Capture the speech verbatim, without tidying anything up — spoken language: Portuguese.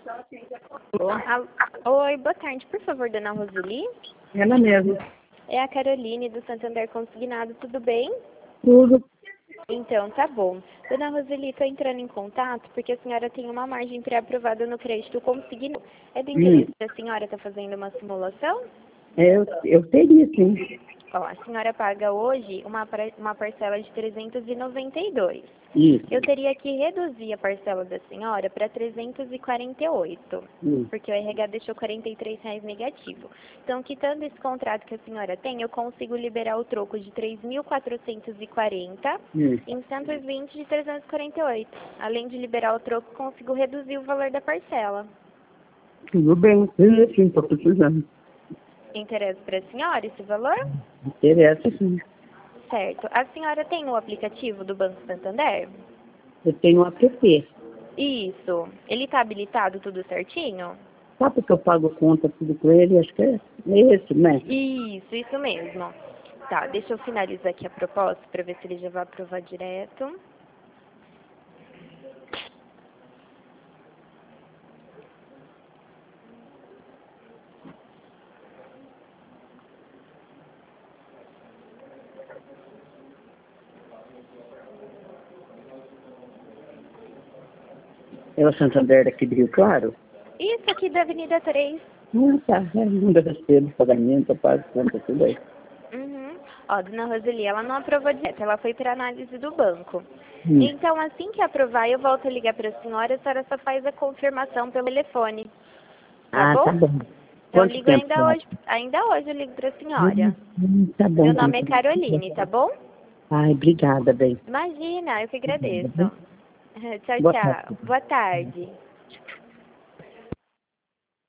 Al- Oi, boa tarde. Por favor, dona Roseli? Ela mesmo. É a Caroline do Santander Consignado, tudo bem? Tudo. Então, tá bom. Dona Roseli, estou entrando em contato porque a senhora tem uma margem pré-aprovada no crédito consignado. É do interesse Hum. da senhora estar fazendo uma simulação? É, eu, eu teria, sim. Ó, a senhora paga hoje uma, par- uma parcela de trezentos e noventa e dois. Isso. Eu teria que reduzir a parcela da senhora para trezentos e quarenta e oito, Isso. porque o R H deixou quarenta e três reais negativo. Então, quitando esse contrato que a senhora tem, eu consigo liberar o troco de três mil quatrocentos e quarenta Isso. em cento e vinte de trezentos e quarenta e oito. Além de liberar o troco, consigo reduzir o valor da parcela. Tudo bem. Sim, sim, estou precisando. Interessa para a senhora esse valor? Interessa, sim. Certo. A senhora tem o aplicativo do Banco Santander? Eu tenho um app. Isso. Ele está habilitado tudo certinho? Sabe porque eu pago conta tudo com ele? Acho que é esse, né? Isso, isso mesmo. Tá, deixa eu finalizar aqui a proposta para ver se ele já vai aprovar direto. É o Santander aqui de Rio Claro? Isso aqui da Avenida três. Ah, tá. É, não deve ser de pagamento, eu pago conta, tudo aí. Uhum. Ó, dona Roseli, ela não aprovou direto, ela foi para análise do banco. Hum. Então, assim que aprovar, eu volto a ligar para a senhora, a senhora só faz a confirmação pelo telefone. Tá Ah, bom? tá bom. Então, eu Quanto ligo tempo ainda será? hoje, ainda hoje eu ligo para a Hum, senhora. hum, tá bom. Meu nome é Então. Caroline, tá bom? Ai, obrigada, bem. Imagina, eu que agradeço. Obrigada, viu? Tchau, Boa tchau. tarde. Boa tarde.